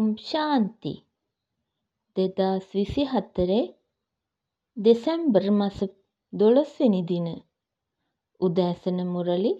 ඕම් ශාන්ති 2024 දෙසැම්බර් මස 12 වෙනි දින උදෑසන මුරලි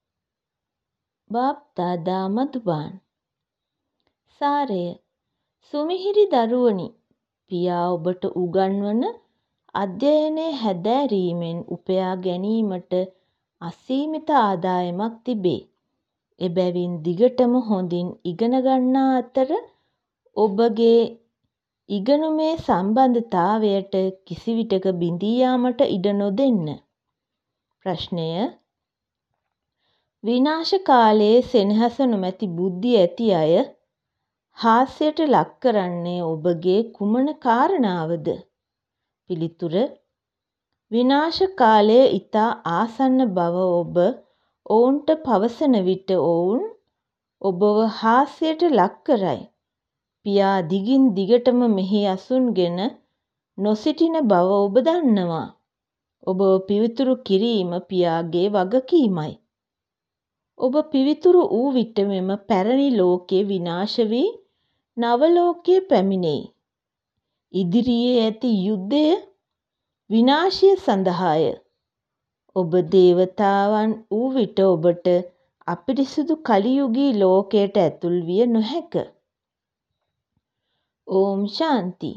බාප්දාදා මధుබාන් සාරය සුමිහිරි දරුවනි පියා ඔබට උගන්වන අධ්‍යයනය හැදෑරීමෙන් උපයා ගැනීමට අසීමිත ආදායමක් තිබේ. එබැවින් දිගටම හොඳින් ඉගෙන ගන්නා අතර ඔබගේ ඉගෙනුමේ සම්බන්ධතාවයට කිසිවිටක බිඳී යාමට ඉඩ නොදෙන්න. ප්‍රශ්නය විනාශ කාලයේ සෙනෙහස නොමැති බුද්ධි ඇති අය හාස්‍යයට ලක් කරන්නේ ඔබගේ කුමන කාරණාවද? පිළිතුර විනාශ කාලය ඉතා ආසන්න බව ඔබ ඔවුන්ට පවසන විට ඔවුන් ඔබව හාස්‍යයට ලක් කරයි. පියා දිගින් දිගටම මෙහි අසුන්ගෙන නොසිටින බව ඔබ දන්නවා. ඔබව පිවිතුරු කිරීම පියාගේ වගකීමයි. ඔබ පිවිතුරු වූ විට මෙම පැරණි ලෝකය විනාශ වී නව ලෝකය පැමිණෙයි. ඉදිරියේ ඇති යුද්ධය විනාශය සඳහාය. ඔබ දේවතාවන් වූ විට ඔබට අපිරිසිදු කලියුගී ලෝකයට ඇතුල් විය නොහැක. ඕම් ශාන්ති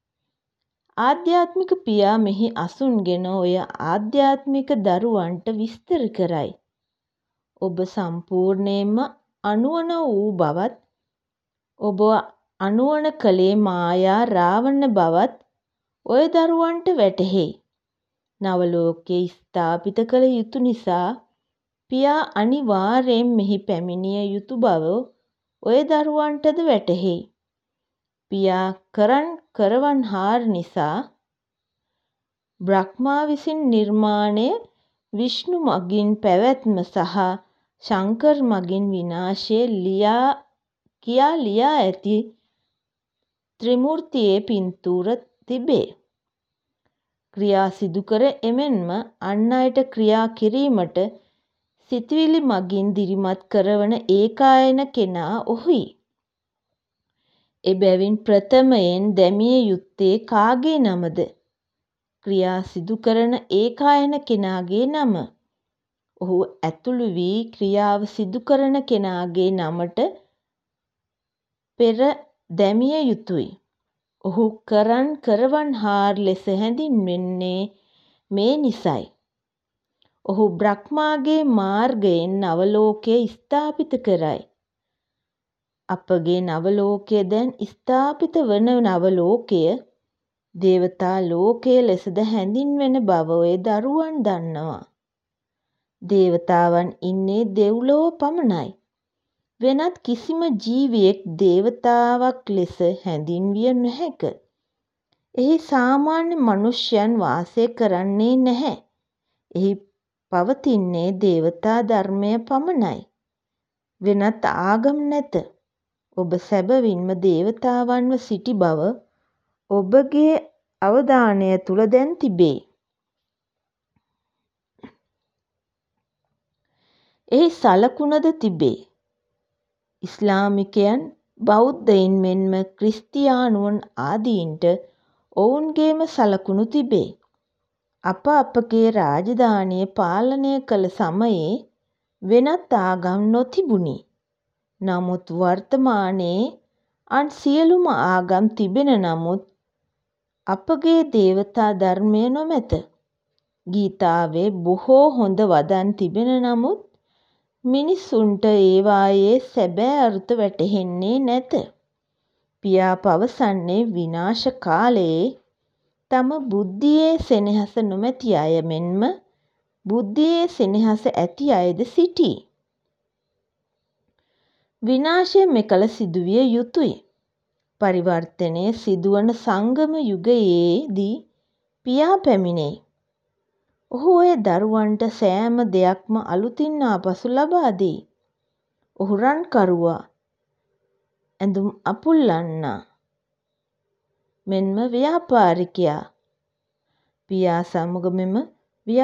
ආධ්‍යාත්මික පියා මෙහි අසුන්ගෙන ඔය ආධ්‍යාත්මික දරුවන්ට විස්තර කරයි. ඔබ සම්පූර්ණයෙන්ම අනුවණ වූ බවත් ඔබ අනුවණ කළේ මායා රාවණ බවත් ඔය දරුවන්ට වැටහෙයි. නවලෝකයේ ස්ථාපිත කළ යුතු නිසා පියා අනිවාර්යයෙන් මෙහි පැමිණිය යුතු බව ඔය දරුවන්ටද වැටහෙයි. පියා කරවන්හාර් නිසා බ්‍රහ්මා විසින් නිර්මාණය විෂ්ණු මගින් පැවැත්ම සහ ශංකර් මගින් විනාශය කියා ලියා ඇති ත්‍රිමූර්තියේ පින්තූර තිබේ. ක්‍රියා සිදුකර එමෙන්ම අන් අයට ක්‍රියා කිරීමට සිතුවිලි මගින් දිරිමත් කරවන ඒකායන කෙනා ඔහුයි. එබැවින් ප්‍රථමයෙන් දැමිය යුත්තේ කාගේ නමද? ක්‍රියා සිදුකරන ඒකායන කෙනාගේ නම. ඔහු ඇතුළු වී ක්‍රියාව සිදුකරන කෙනාගේ නමට පෙර දැමිය යුතුයි. ඔහු කරවන්හාර් ලෙස හැඳින්වෙන්නේ මේ නිසයි. ඔහු බ්‍රහ්මාගේ මාර්ගයෙන් නවලෝකය ස්ථාපිත කරයි. අපගේ නවලෝකය දැන් ස්ථාපිත වන නවලෝකය දේවතා ලෝකය ලෙසද හැඳින්වෙන බව ඔය දරුවන් දන්නවා. දේවතාවන් ඉන්නේ දෙව්ලොව පමණයි. වෙනත් කිසිම ජීවියෙක් දේවතාවක් ලෙස හැඳින්විය නොහැක. එහි සාමාන්‍ය මනුෂ්‍යයන් වාසය කරන්නේ නැහැ. එහි පවතින්නේ දේවතා ධර්මය පමණයි. වෙනත් ආගම් නැත. ඔබ සැබවින්ම දේවතාවන්ව සිටි බව ඔබගේ අවධානය තුළ දැන් තිබේ. එහි සලකුණද තිබේ. ඉස්ලාමිකයන් බෞද්ධයින් මෙන්ම ක්‍රිස්තියානුවන් ආදීන්ට ඔවුන්ගේම සලකුණු තිබේ. අපගේ රාජධානිය පාලනය කළ සමයේ වෙනත් ආගම් නොතිබුණි. නමුත් වර්තමානයේ අන් සියලුම ආගම් තිබෙන නමුත් අපගේ දේවතා ධර්මය නොමැත. ගීතාවේ බොහෝ හොඳ වදන් තිබෙන නමුත් මිනිසුන්ට ඒවායේ සැබෑ අරුත වැටහෙන්නේ නැත. පියා පවසන්නේ විනාශ කාලයේ තම බුද්ධියේ සෙනෙහස නොමැති අය මෙන්ම බුද්ධියේ සෙනෙහස ඇති අයද සිටී. විනාශය මෙකල සිදුවිය යුතුයි. පරිවර්තනය සිදුවන සංගම යුගයේදී පියා පැමිණෙයි. ඔහු ඔය දරුවන්ට සෑම දෙයක්ම අලුතින් ආපසු ලබා දෙයි. ඔහු රන්කරුවා, ඇඳුම් අපුල්ලන්නා, මෙන්ම ව්‍යාපාරිකයා. පියා සමග මෙම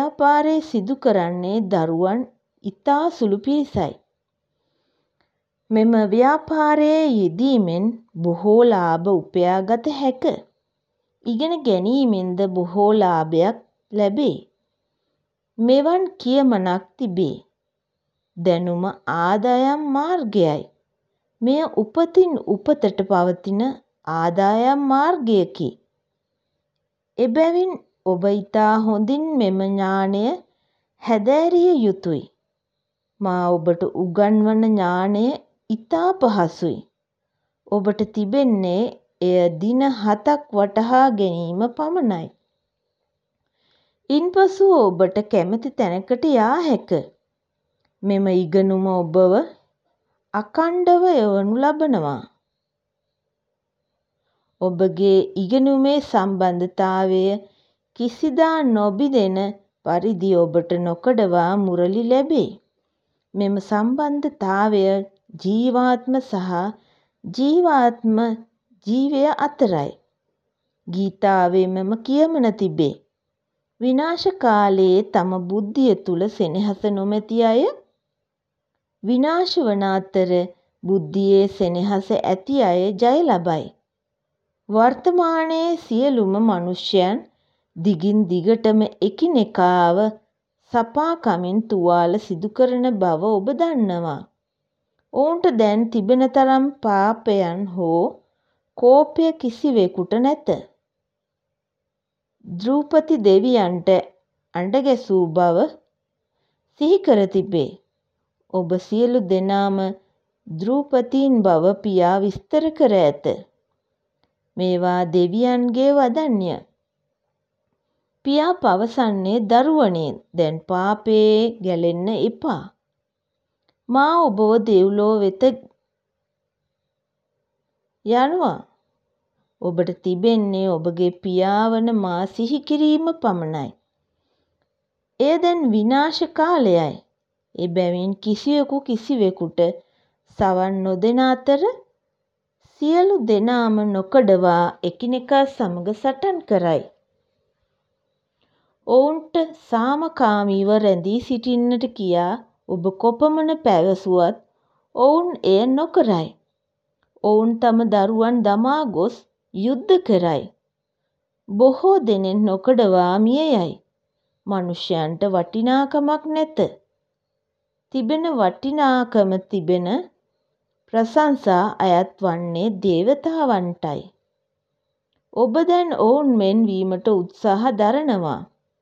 ව්‍යාපාරය සිදු කරන්නේ දරුවන් ඉතා සුළු පිරිසයි. මෙම ව්‍යාපාරයේ යෙදීමෙන් බොහෝ ලාභ උපයාගත හැක. ඉගෙන ගැනීමෙන්ද බොහෝ ලාභයක් ලැබේ. මෙවන් කියමනක් තිබේ. දැනුම ආදායම් මාර්ගයයි. මෙය උපතින් උපතට පවතින ආදායම් මාර්ගයකි. එබැවින් ඔබ ඉතා හොඳින් මෙම ඥානය හැදෑරිය යුතුයි. මා ඔබට උගන්වන ඥානය ඉතා පහසුයි. ඔබට තිබෙන්නේ එය දින 7ක් වටහා ගැනීම පමණයි. ඉන්පසු ඔබට කැමති තැනකට යා හැක. මෙම ඉගෙනුම ඔබව අඛණ්ඩව යවනු ලබනවා. ඔබගේ ඉගෙනුමේ සම්බන්ධතාවය කිසිදා නොබිඳෙන පරිදි ඔබට නොකඩවා මුරලි ලැබේ. මෙම සම්බන්ධතාවය ජීවාත්ම සහ ජීවාත්ම ජීවය අතරයි. ගීතාවේ මෙම කියමන තිබේ. විනාශ කාලයේ තම බුද්ධිය තුල සෙනෙහස නොමැති අය විනාශ වන අතර බුද්ධියේ සෙනෙහස ඇති අය ජය ලබයි. වර්තමානයේ සියලුම මනුෂ්‍යයන් දිගින් දිගටම එකිනෙකාව සපාකමින් තුවාල සිදු කරන බව ඔබ දන්නවා. ඔවුන්ට දැන් තිබෙන තරම් පාපයන් හෝ කෝපය කිසිවෙකුට නැත. දෘපති දෙවියන්ට අඬ ගැසූ බව සිහි කර තිබේ. ඔබ සියලු දෙනාම දෘපතීන් බව පියා විස්තර කර ඇත. මේවා දෙවියන්ගේ වදන්ය. පියා පවසන්නේ දරුවනේ දැන් පාපයේ ගැලෙන්න එපා. මා ඔබව දෙව්ලොව වෙත යනවා. ඔබට තිබෙන්නේ ඔබගේ පියාවන මා සිහි කිරීම පමණයි. එය දැන් විනාශ කාලයයි. එබැවින් කිසිවෙකු කිසිවෙකුට සවන් නොදෙන අතර සියලු දෙනාම නොකඩවා එකිනෙකා සමග සටන් කරයි. ඔවුන්ට සාමකාමීව රැඳී සිටින්නට කියා ඔබ කොපමණ පැවසුවත් ඔවුන් එය නොකරයි. ඔවුන් තම දරුවන් දමා ගොස් යුද්ධ කරයි. බොහෝ දෙනෙක් නොකඩවා මිය යයි. මනුෂ්‍යයන්ට වටිනාකමක් නැත. තිබෙන වටිනාකම තිබෙන ප්‍රශංසා අයත් වන්නේ දේවතාවන්ටයි. ඔබ දැන් ඔවුන් මෙන් වීමට උත්සාහ දරනවා.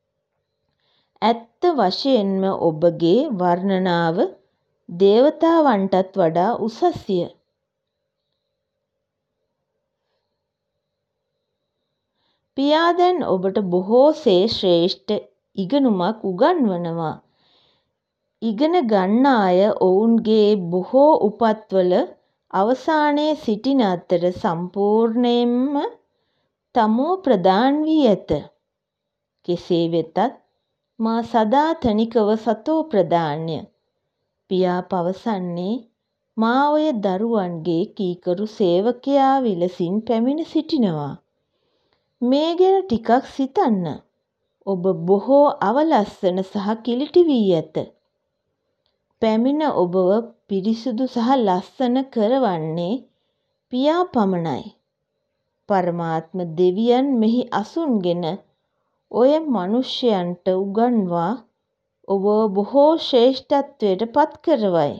ඇත්ත වශයෙන්ම ඔබගේ වර්ණනාව දේවතාවන්ටත් වඩා උසස්ය. පියා දැන් ඔබට බොහෝසේ ශ්‍රේෂ්ඨ ඉගෙනුමක් උගන්වනවා. ඉගෙන ගන්න අය ඔවුන්ගේ බොහෝ උපත්වල අවසානයේ සිටින අතර සම්පූර්ණයෙන්ම තමෝ ප්‍රදාන් වී ඇත. කෙසේ වෙතත් මා සදාතනිකව සතෝ ප්‍රදාන්ය. පියා පවසන්නේ මා ඔය දරුවන්ගේ කීකරු සේවකයා විලසින් පැමිණ සිටිනවා. මේ ගැන ටිකක් සිතන්න. ඔබ බොහෝ අවලස්සන සහ කිලිටි වී ඇත. පැමිණ ඔබව පිරිසිදු සහ ලස්සන කරවන්නේ පියා පමණයි. පරමාත්ම දෙවියන් මෙහි අසුන්ගෙන ඔය මනුෂ්‍යයන්ට උගන්වා ඔබ බොහෝ ශ්‍රේෂ්ඨත්වයට පත් කරවයි.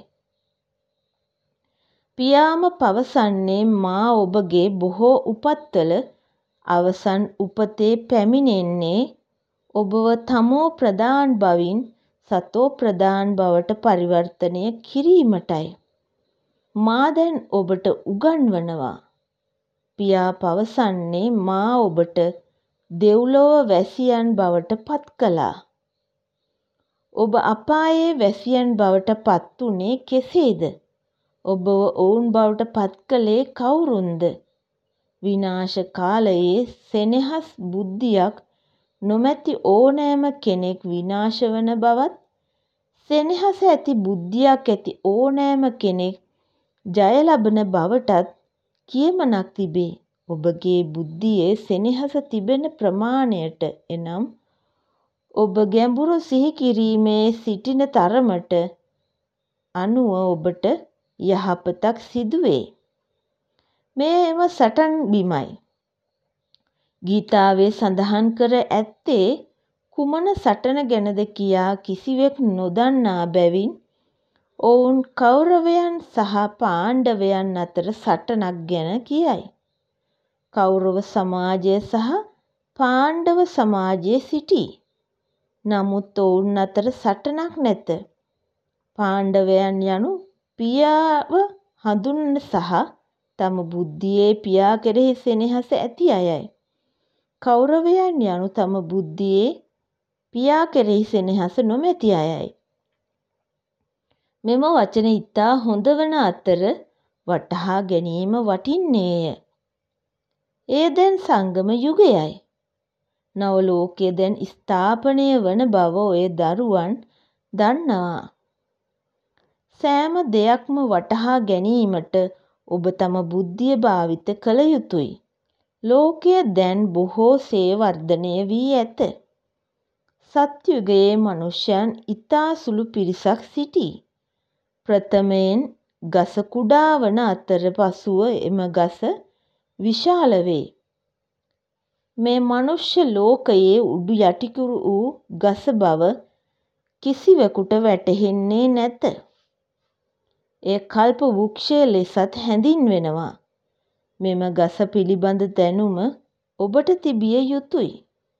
පියාම පවසන්නේ මා ඔබගේ බොහෝ උපත්වල අවසන් උපතේ පැමිණෙන්නේ ඔබව තමෝ ප්‍රදාන් බවින් සතෝ ප්‍රදාන් බවට පරිවර්තනය කිරීමටයි. මා දැන් ඔබට උගන්වනවා. පියා පවසන්නේ මා ඔබට දෙව්ලොව වැසියන් බවට පත් කළා. ඔබ අපායේ වැසියන් බවට පත් වුණේ කෙසේද? ඔබව ඔවුන් බවට පත් කළේ කවුරුන්ද? විනාශ කාලයේ සෙනෙහස් බුද්ධියක් නොමැති ඕනෑම කෙනෙක් විනාශ වන බවත්, සෙනෙහස ඇති බුද්ධියක් ඇති ඕනෑම කෙනෙක් ජය ලබන බවටත් කියමනක් තිබේ. ඔබගේ බුද්ධියේ සෙනෙහස තිබෙන ප්‍රමාණයට එනම් ඔබ ගැඹුරු සිහි කිරීමේ සිටින තරමට අනුව ඔබට යහපතක් සිදුවේ. මේ එම සටන් බිමයි. ගීතාවේ සඳහන් කර ඇත්තේ කුමන සටන ගැනද කියා කිසිවෙක් නොදන්නා බැවින් ඔවුන් කෞරවයන් සහ පාණ්ඩවයන් අතර සටනක් ගැන කියයි. කෞරව සමාජය සහ පාණ්ඩව සමාජය සිටී. නමුත් ඔවුන් අතර සටනක් නැත. පාණ්ඩවයන් යනු පියාව හඳුන්වන සහ තම බුද්ධියේ පියා කෙරෙහි සෙනෙහස ඇති අයයි. කෞරවයන් යනු තම බුද්ධියේ පියා කෙරෙහි සෙනෙහස නොමැති අයයි. මෙම වචන ඉතා හොඳ වන අතර වටහා ගැනීම වටින්නේය. එය දැන් සංගම යුගයයි. නව ලෝකය දැන් ස්ථාපනය වන බව ඔය දරුවන් දන්නවා. සෑම දෙයක්ම වටහා ගැනීමට ඔබ තම බුද්ධිය භාවිත කළ යුතුයි. ලෝකය දැන් බොහෝසේ වර්ධනය වී ඇත. සත්යුගයේ මනුෂ්‍යයන් ඉතා සුළු පිරිසක් සිටී. ප්‍රථමයෙන් ගස කුඩා වන අතර පසුව එම ගස විශාල වේ. මේ මනුෂ්‍ය ලෝකයේ උඩු යටිකුරු වූ ගස බව කිසිවෙකුට වැටහෙන්නේ නැත. එය කල්ප වෘක්ෂය ලෙසත් හැඳින්වෙනවා. මෙම ගස පිළිබඳ දැනුම ඔබට තිබිය යුතුයි.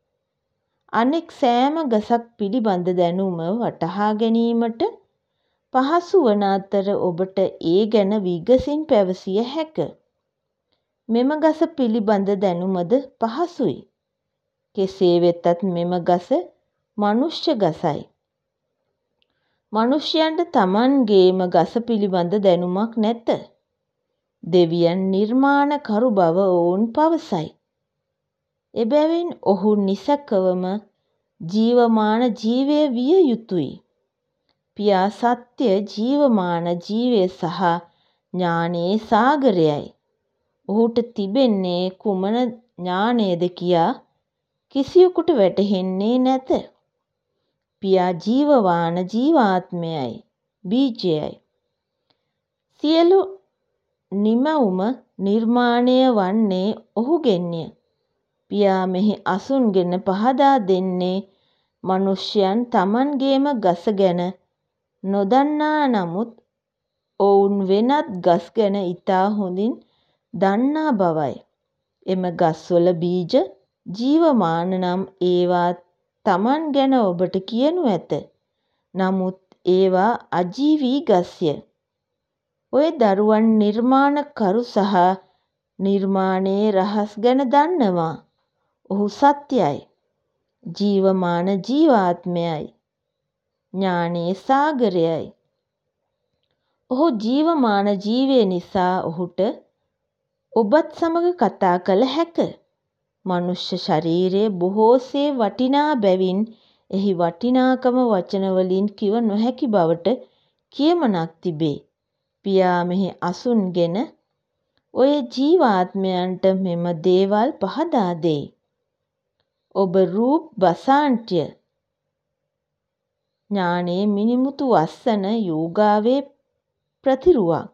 අනෙක් සෑම ගසක් පිළිබඳ දැනුම වටහා ගැනීමට පහසු වන අතර ඔබට ඒ ගැන විගසින් පැවසිය හැක. මෙම ගස පිළිබඳ දැනුමද පහසුයි. කෙසේ වෙතත් මෙම ගස මනුෂ්‍ය ගසයි. මනුෂ්‍යයන්ට තමන්ගේම ගස පිළිබඳ දැනුමක් නැත. දෙවියන් නිර්මාණකරු බව ඔවුන් පවසයි. එබැවින් ඔහු නිසැකවම ජීවමාන ජීවය විය යුතුයි. පියා සත්‍ය ජීවමාන ජීවය සහ ඥානයේ සාගරයයි. ඔහුට තිබෙන්නේ කුමන ඥානයද කියා කිසිවෙකුට වැටහෙන්නේ නැත. පියා ජීවමාන ජීවාත්මයයි, බීජයයි. සියලු නිමවුම නිර්මාණය වන්නේ ඔහුගෙන්ය. පියා මෙහි අසුන්ගෙන පහදා දෙන්නේ මනුෂ්‍යයන් තමන්ගේම ගස ගැන නොදන්නා නමුත් ඔවුන් වෙනත් ගස් ගැන ඉතා හොඳින් දන්නා බවයි. එම ගස්වල බීජ ජීවමාන නම් ඒවා තමන් ගැන ඔබට කියනු ඇත. නමුත් ඒවා අජීවී ගස්ය. ඔය දරුවන් නිර්මාණකරු සහ නිර්මාණයේ රහස් ගැන දන්නවා. ඔහු සත්‍යයි. ජීවමාන ජීවාත්මයයි. ඥානයේ සාගරයයි. ඔහු ජීවමාන ජීවය නිසා ඔහුට ඔබත් සමග කතා කළ හැක. මනුෂ්‍ය ශරීරය බොහෝසේ වටිනා බැවින් එහි වටිනාකම වචනවලින් කිව නොහැකි බවට කියමනක් තිබේ. පියා මෙහි අසුන්ගෙන ඔය ජීවාත්මයන්ට මෙම දේවල් පහදා දෙයි. ඔබ රූප් බසාන්ට්‍ය ඥානයේ මිනිමුතු වස්සන යෝගාවේ ප්‍රතිරුවක්.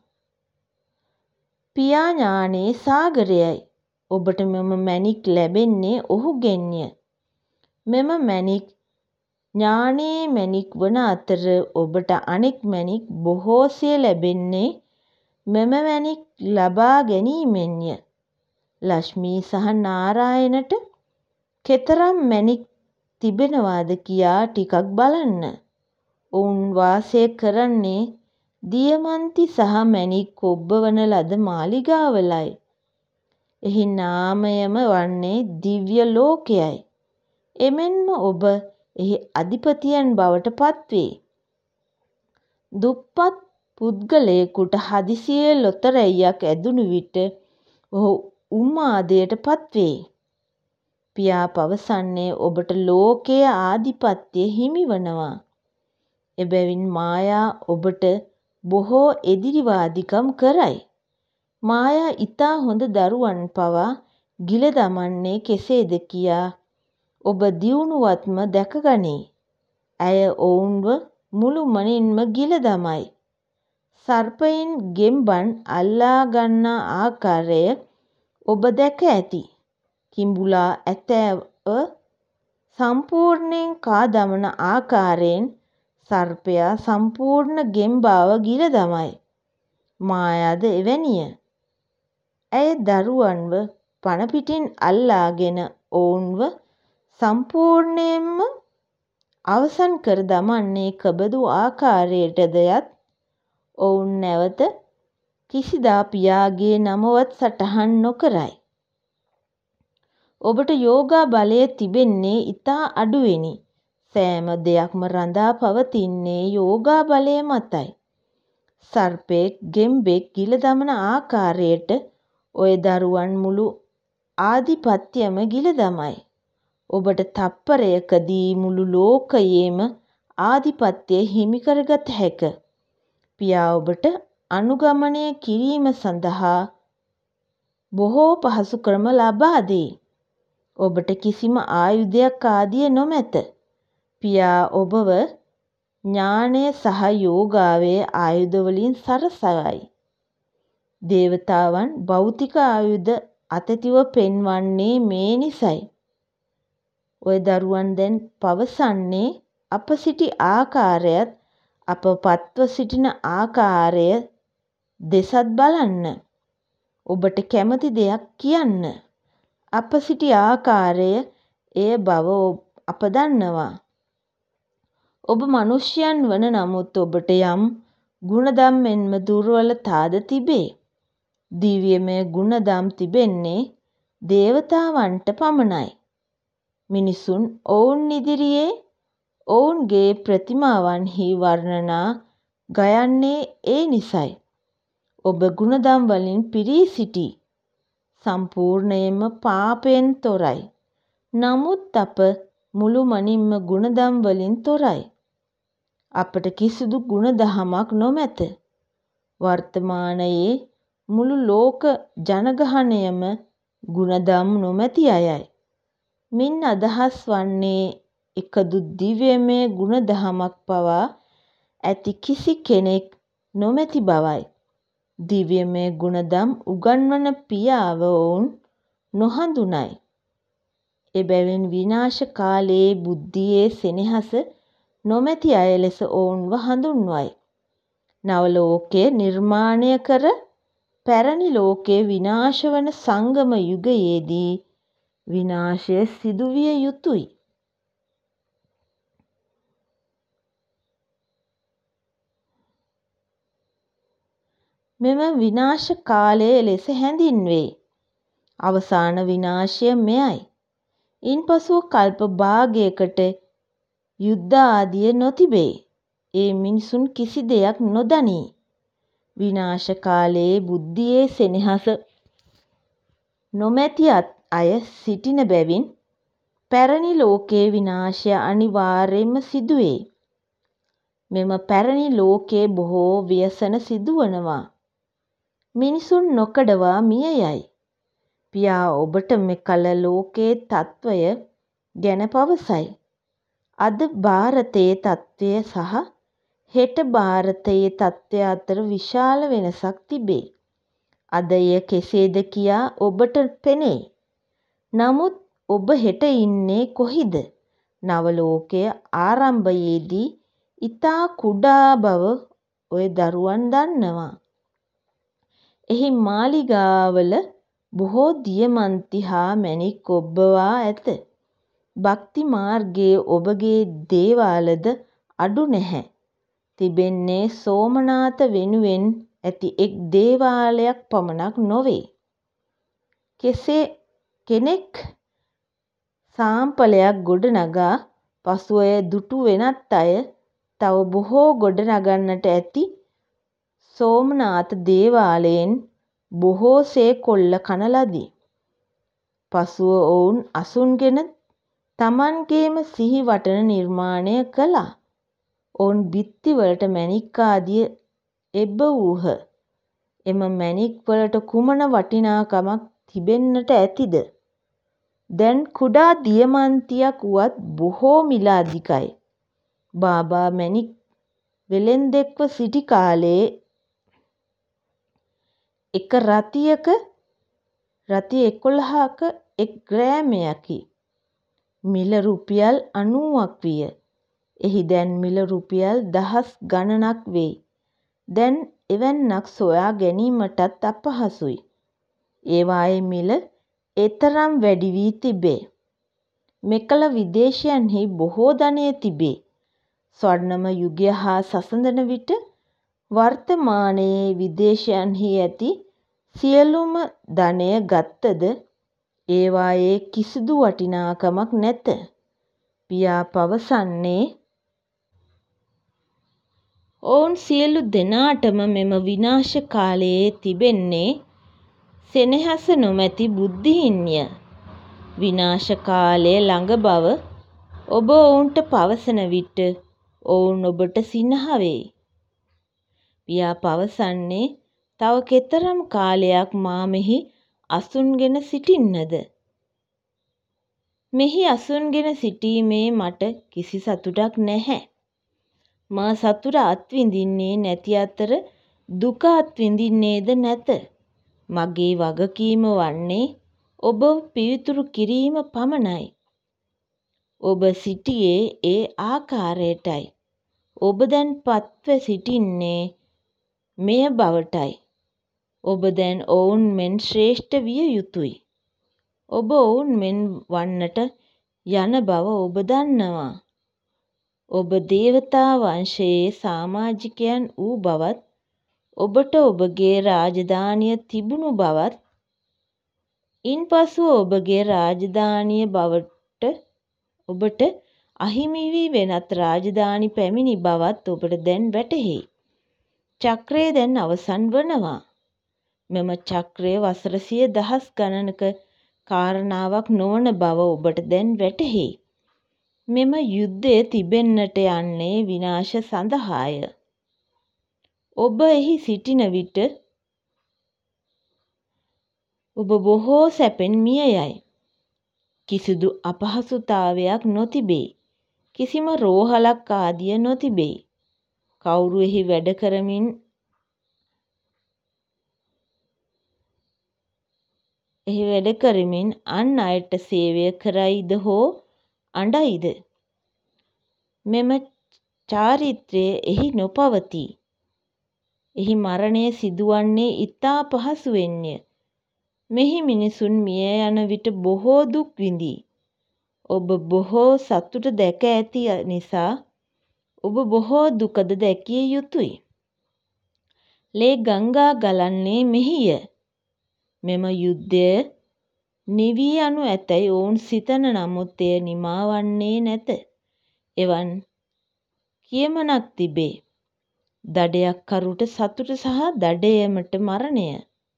පියා ඥානයේ සාගරයයි. ඔබට මෙම මැණික් ලැබෙන්නේ ඔහුගෙන්ය. මෙම මැණික් ඥානයේ මැණික් වන අතර ඔබට අනෙක් මැණික් බොහෝසේ ලැබෙන්නේ මෙම මැණික් ලබා ගැනීමෙන්ය. ලක්ෂ්මී සහ නාරායනට කෙතරම් මැණික් තිබෙනවාද කියා ටිකක් බලන්න. ඔවුන් වාසය කරන්නේ දියමන්ති සහ මැණික් කොබ්බවන ලද මාලිගාවලයි. එහි නාමයම වන්නේ දිව්‍ය ලෝකයයි. එමෙන්ම ඔබ එහි අධිපතියන් බවට පත්වේ. දුප්පත් පුද්ගලයෙකුට හදිසියේ ලොතරැයියක් ඇදුණු විට ඔහු උන්මාදයට පත්වේ. පියා පවසන්නේ ඔබට ලෝකයේ ආධිපත්‍යය හිමිවනවා. එබැවින් මායා ඔබට බොහෝ එදිරිවාදිකම් කරයි. මායා ඉතා හොඳ දරුවන් පවා ගිල දමන්නේ කෙසේද කියා ඔබ දියුණුවත්ම දැකගනී. ඇය ඔවුන්ව මුළුමනින්ම ගිල දමයි. සර්පයින් ගෙම්බන් අල්ලා ගන්නා ආකාරය ඔබ දැක ඇති. කිඹුලා ඇතැව සම්පූර්ණයෙන් කා දමන ආකාරයෙන් සර්පයා සම්පූර්ණ ගෙම්බාව ගිල දමයි. මායාද එවැනිය. ඇය දරුවන්ව පණ පිටින් අල්ලාගෙන ඔවුන්ව සම්පූර්ණයෙන්ම අවසන් කර දමන්නේ කෙබඳු ආකාරයටද යත් ඔවුන් නැවත කිසිදා පියාගේ නමවත් සටහන් නොකරයි. ඔබට යෝගා බලය තිබෙන්නේ ඉතා අඩුවෙනි. සෑම දෙයක්ම රඳා පවතින්නේ යෝගා බලය මතයි. සර්පෙක් ගෙම්බෙක් ගිල දමන ආකාරයට ඔය දරුවන් මුළු ආධිපත්‍යයම ගිල දමයි. ඔබට තප්පරයකදී මුළු ලෝකයේම ආධිපත්‍යය හිමි කරගත හැක. පියා ඔබට අනුගමනය කිරීම සඳහා බොහෝ පහසු ක්‍රම ලබා දෙයි. ඔබට කිසිම ආයුධයක් ආදිය නොමැත. පියා ඔබව ඥානය සහ යෝගාවේ ආයුධ වලින් සරසවයි. දේවතාවන් භෞතික ආයුධ අතැතිව පෙන්වන්නේ මේ නිසයි. ඔය දරුවන් දැන් පවසන්නේ අප සිටි ආකාරයත් අප පත්ව සිටින ආකාරය දෙසත් බලන්න. ඔබට කැමති දෙයක් කියන්න. අප සිටි ආකාරය එය බව අප දන්නවා. ඔබ මනුෂ්‍යයන් වන නමුත් ඔබට යම් ගුණදම් මෙන්ම දුර්වලතාද තිබේ. දිව්‍යමය ගුණදම් තිබෙන්නේ දේවතාවන්ට පමණයි. මිනිසුන් ඔවුන් ඉදිරියේ ඔවුන්ගේ ප්‍රතිමාවන්හි වර්ණනා ගයන්නේ ඒ නිසයි. ඔබ ගුණදම් වලින් පිරී සිටී. සම්පූර්ණයෙන්ම පාපයෙන් තොරයි. නමුත් අප මුළුමනින්ම ගුණදම් වලින් තොරයි. අපට කිසිදු ගුණදහමක් නොමැත. වර්තමානයේ මුළු ලෝක ජනගහනයම ගුණදම් නොමැති අයයි. මින් අදහස් වන්නේ එකදු දිව්‍යමය ගුණදහමක් පවා ඇති කිසි කෙනෙක් නොමැති බවයි. දිව්‍යමය ගුණදම් උගන්වන පියාව ඔවුන් නොහඳුනයි. එබැවින් විනාශ කාලයේ බුද්ධියේ සෙනෙහස නොමැති අය ලෙස ඔවුන්ව හඳුන්වයි. නව ලෝකය නිර්මාණය කර පැරණි ලෝකය විනාශ වන සංගම යුගයේදී විනාශය සිදුවිය යුතුයි. මෙම විනාශ කාලය ලෙස හැඳින්වේ. අවසාන විනාශය මෙයයි. ඉන්පසුව කල්ප භාගයකට යුද්ධ ආදිය නොතිබේ. ඒ මිනිසුන් කිසි දෙයක් නොදනී. විනාශ කාලයේ බුද්ධියේ සෙනෙහස නොමැති අය සිටින බැවින් පැරණි ලෝකයේ විනාශය අනිවාර්යයෙන්ම සිදුවේ. මෙම පැරණි ලෝකයේ බොහෝ ව්‍යසන සිදුවනවා. මිනිසුන් නොකඩවා මිය යයි. පියා ඔබට මෙකල ලෝකයේ තත්වය ගැන පවසයි. අද ಭಾರತයේ තත්වය සහ හෙට ಭಾರತයේ තත්වය අතර විශාල වෙනසක් තිබේ. අද එය කෙසේද කියා ඔබට පෙනේ. නමුත් ඔබ හෙට ඉන්නේ කොහිද? නව ලෝකය ආරම්භයේදී ඊතා කුඩා බව ඔය දරුවන් දන්නවා. එහි මාලිගාවල බොහෝ දියමන්ති හා මැණික් ඔබ්බවා ඇත. භක්ති මාර්ගයේ ඔබගේ දේවාලද අඩු නැහැ. තිබෙන්නේ සෝමනාත වෙනුවෙන් ඇති එක් දේවාලයක් පමණක් නොවේ. කෙනෙක් සාම්පලයක් ගොඩනගා පසුව එය දුටු වෙනත් අය තව බොහෝ ගොඩනගන්නට ඇති සෝමනාත දේවාලයෙන් බොහෝසේ කොල්ල කන ලදී. පසුව ඔවුන් අසුන්ගෙන තමන්ගේම සිහි වටන නිර්මාණය කළා. ඔවුන් බිත්තිවලට මැණික් ආදිය එබ්බවූහ. එම මැණික් වලට කුමන වටිනාකමක් තිබෙන්නට ඇතිද? දැන් කුඩා දියමන්තියක් වුවත් බොහෝ මිල අධිකයි. බාබා මැණික් වෙළෙන්දෙක්ව සිටි කාලයේ එක රතියක රති 11ක එක් ග්‍රෑමයකි. මිල රුපියල් 90ක් විය. එහි දැන් මිල රුපියල් දහස් ගණනක් වෙයි. දැන් එවැන්නක් සොයා ගැනීමටත් අපහසුයි. ඒවායේ මිල එතරම් වැඩි වී තිබේ. මෙකල විදේශයන්හි බොහෝ ධනය තිබේ. ස්වර්ණම යුගය හා සසඳන විට වර්තමානයේ විදේශයන්හි ඇති සියලුම ධනය ගත්තද ඒවායේ කිසිදු වටිනාකමක් නැත. පියා පවසන්නේ ඔවුන් සියලු දෙනාටම මෙම විනාශ කාලයේ තිබෙන්නේ සෙනෙහස නොමැති බුද්ධිහින්ය. විනාශ කාලය ළඟ බව ඔබ ඔවුන්ට පවසන විට ඔවුන් ඔබට සිනහ වෙයි. පියා පවසන්නේ තව කෙතරම් කාලයක් මා මෙහි අසුන්ගෙන සිටින්නද? මෙහි අසුන්ගෙන සිටීමේ මට කිසි සතුටක් නැහැ. මා සතුට අත්විඳින්නේ නැති අතර දුක අත්විඳින්නේද නැත. මගේ වගකීම වන්නේ ඔබ පිවිතුරු කිරීම පමණයි. ඔබ සිටියේ ඒ ආකාරයටයි. ඔබ දැන් පත්ව සිටින්නේ මෙය බවටයි. ඔබ දැන් ඔවුන් මෙන් ශ්‍රේෂ්ඨ විය යුතුයි. ඔබ ඔවුන් මෙන් වන්නට යන බව ඔබ දන්නවා. ඔබ දේවතා වංශයේ සමාජිකයන් වූ බවත් ඔබට ඔබගේ රාජධානිය තිබුණු බවත් ඉන්පසුව ඔබගේ රාජධානිය බවට ඔබට අහිමි වී වෙනත් රාජධානි පැමිණි බවත් ඔබට දැන් වැටහෙයි. චක්‍රය දැන් අවසන් වනවා. මෙම චක්‍රය වසර 100,000 ගණනක කාරණාවක් නොවන බව ඔබට දැන් වැටහෙයි. මෙම යුද්ධය තිබෙන්නට යන්නේ විනාශ සඳහාය. ඔබ එහි සිටින විට ඔබ බොහෝ සැපෙන් මිය යයි. කිසිදු අපහසුතාවයක් නොතිබේ. කිසිම රෝහලක් ආදිය නොතිබේ. කවුරු එහි වැඩ කරමින් අන් අයට සේවය කරයිද හෝ අඬයිද? මෙම චාරිත්‍රය එහි නොපවතී. එහි මරණය සිදුවන්නේ ඉතා පහසුවෙන්ය. මෙහි මිනිසුන් මිය යන විට බොහෝ දුක් විඳී. ඔබ බොහෝ සතුට දැක ඇති නිසා ඔබ බොහෝ දුකද දැකිය යුතුයි. ලේ ගංගා ගලන්නේ මෙහිය. මෙම යුද්ධය නිවී යනු ඇතැයි ඔවුන් සිතන නමුත් එය නිමා වන්නේ නැත. එවන් කියමනක් තිබේ. දඩයක්කරුට සතුට සහ දඩයමට මරණය.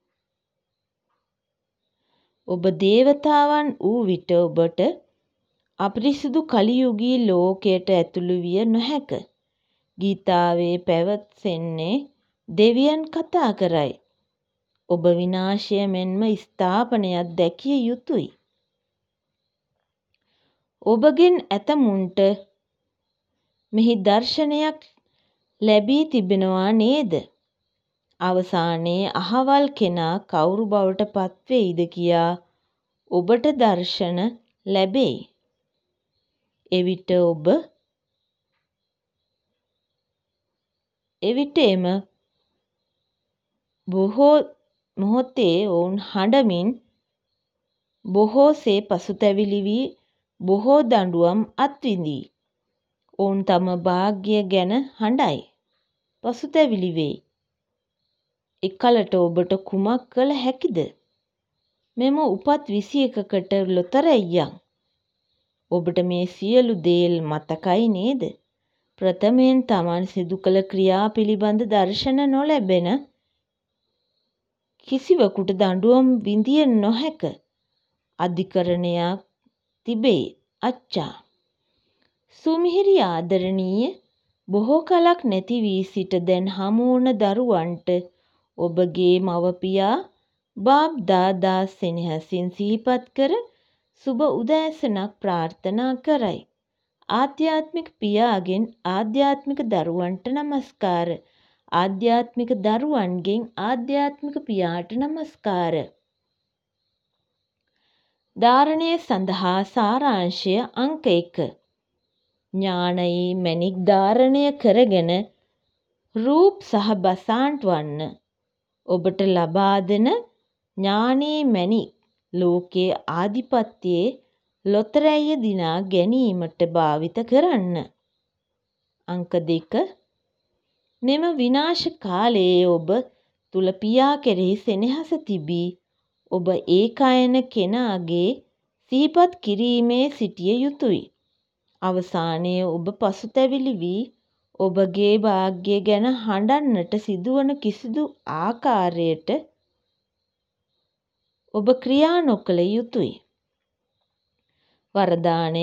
ඔබ දේවතාවන් වූ විට ඔබට අපිරිසිදු කලියුගී ලෝකයට ඇතුළු විය නොහැක. ගීතාවේ පැවසෙන්නේ දෙවියන් කතා කරයි. ඔබ විනාශය මෙන්ම ස්ථාපනයක් දැකිය යුතුයි. ඔබගෙන් ඇතමුන්ට මෙහි දර්ශනයක් ලැබී තිබෙනවා නේද? අවසානයේ අහවල් කෙනා කවුරු බවට පත්වෙයිද කියා ඔබට දර්ශන ලැබෙයි. එවිට එම මොහොතේ ඔවුන් හඬමින් බොහෝසේ පසුතැවිලි වී බොහෝ දඬුවම් අත්විඳී. ඔවුන් තම භාග්‍ය ගැන හඬයි. පසුතැවිලි වෙයි. එකලට ඔබට කුමක් කළ හැකිද? මෙම උපත් 21කට ලොතරැයියන්. ඔබට මේ සියලු දේ මතකයි නේද? ප්‍රථමයෙන් Taman සිදු කළ ක්‍රියා පිළිබඳ දර්ශන නොලැබෙන කිසිවකුට දඬුවම් විඳිය නොහැක අධිකරණයක් තිබේ. අච්චා. සුමිහිරි ආදරණීය බොහෝ කලක් නැති වී සිට දැන් හමුවන දරුවන්ට ඔබගේ මවපියා බාප් දාදා සෙනෙහසින් සිහිපත් කර සුබ උදෑසනක් ප්‍රාර්ථනා කරයි. ආධ්‍යාත්මික පියාගෙන් ආධ්‍යාත්මික දරුවන්ට නමස්කාර. ආධ්‍යාත්මික දරුවන්ගෙන් ආධ්‍යාත්මික පියාට නමස්කාර. ධාරණය සඳහා සාරාංශය අංක 1. ඥානයේ මැණික් ධාරණය කරගෙන රූප් සහ බසාන්ට් වන්න. ඔබට ලබා දෙන ඥානයේ මැණික් ලෝකයේ ආධිපත්‍යයේ ලොතරැය දිනා ගැනීමට භාවිත කරන්න. අංක 2. මෙම විනාශ කාලයේ ඔබ තුල පියා කෙරෙහි සෙනෙහස තිබී ඔබ ඒකායන කෙනාගේ සිහිපත් කිරීමේ සිටිය යුතුය. අවසානයේ ඔබ පසුතැවිලි වී ඔබගේ වාග්ය ගැන හඬන්නට සිදුවන කිසිදු ආකාරයට ඔබ ක්‍රියා නොකළ යුතුය. වරදානය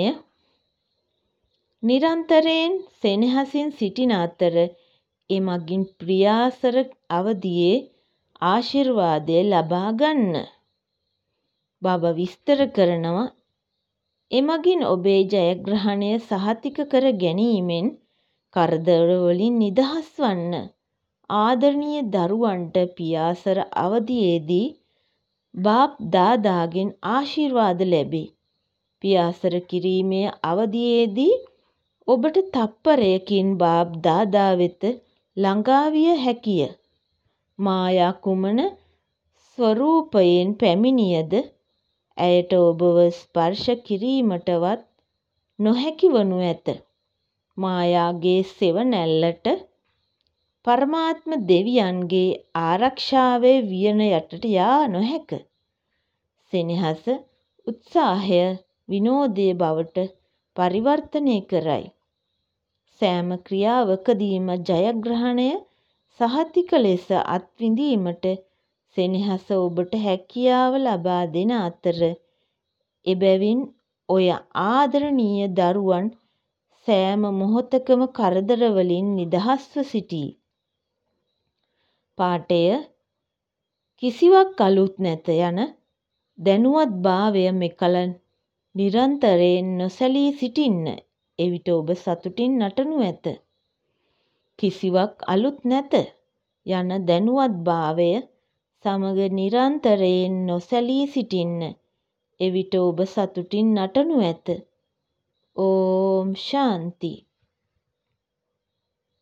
නිරන්තරයෙන් සෙනෙහසින් සිටින අතර එමගින් ප්‍රියාසර අවදියේ ආශිර්වාදය ලබා ගන්න. බබ විස්තර කරනවා එමගින් ඔබේ ජයග්‍රහණය සහතික කර ගැනීමෙන් කරදරවලින් නිදහස් වන්න. ආදරණීය දරුවන්ට පියාසර අවදියේදී බාප් දාදාගෙන් ආශිර්වාද ලැබේ. පියාසර කිරීමේ අවදියේදී ඔබට තප්පරයකින් බාප් දාදා වෙත ළඟා විය හැකිය. මායා කුමන ස්වරූපයෙන් පැමිණියද ඇයට ඔබව ස්පර්ශ කිරීමටවත් නොහැකි වනු ඇත. මායාගේ සෙවණැල්ලට පරමාත්ම දෙවියන්ගේ ආරක්ෂාවේ වියන යටට යා නොහැක. සෙනෙහස උත්සාහය විනෝදය බවට පරිවර්තනය කරයි. සෑම ක්‍රියාවකදීම ජයග්‍රහණය සහතික ලෙස අත්විඳීමට සෙනෙහස ඔබට හැකියාව ලබා දෙන අතර එබැවින් ඔය ආදරණීය දරුවන් සෑම මොහොතකම කරදරවලින් නිදහස්ව සිටී. පාඨය කිසිවක් අලුත් නැත යන දැනුවත්භාවය මෙකල නිරන්තරයෙන් නොසැලී සිටින්න. එවිට ඔබ සතුටින් නටනු ඇත. කිසිවක් අලුත් නැත යන දැනුවත්භාවය සමග නිරන්තරයෙන් නොසැලී සිටින්න. එවිට ඔබ සතුටින් නටනු ඇත. ඕම් ශාන්ති.